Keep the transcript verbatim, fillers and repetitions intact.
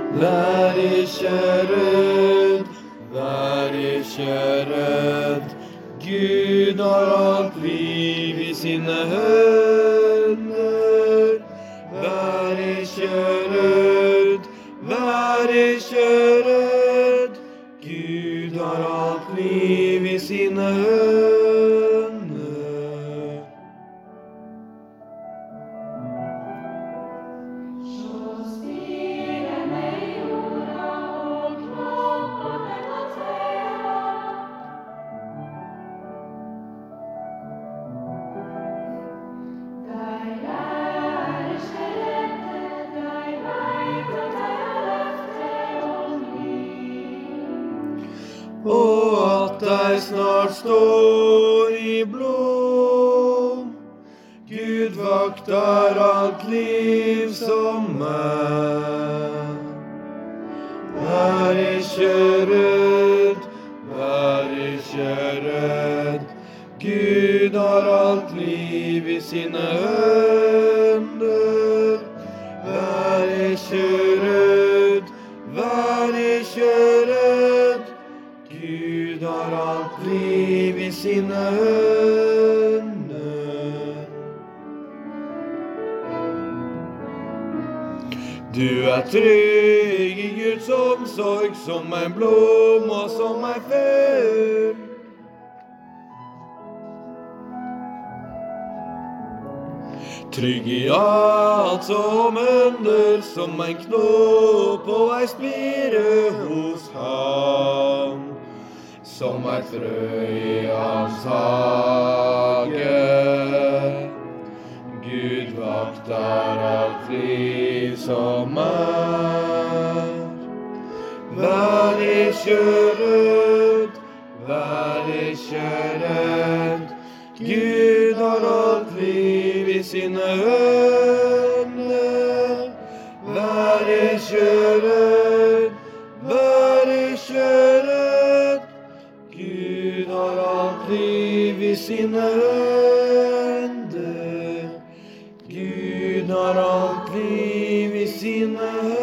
Vær ikke redd, vær ikke redd. Gud har alt liv i sine hender. Vær ikke redd, vær ikke redd. Gud har alt liv i sine hender. Så stiger med jorda og knoppene på trærne. De er ikke redde, de vet at de har løftet om liv. Og at de snart står i blom. Gud vakter alt liv som er. Vær ikke redd, vær ikke redd. Gud har alt liv i sine hender. Vær ikke redd, vær ikke redd. Gud har alt liv i sine hender. Du er trygg i Guds omsorg, som en blom og som en fjell. Trygg i alt som under, som en knopp og ei spire hos ham. Som et frø i hans hage. Gud vakter alt liv som er. Vær ikke redd, vær ikke redd. Gud har alt liv i sine hender. Vær ikke redd, vær ikke redd. Gud har alt liv i sine hender. Gud har alt liv i sine hender.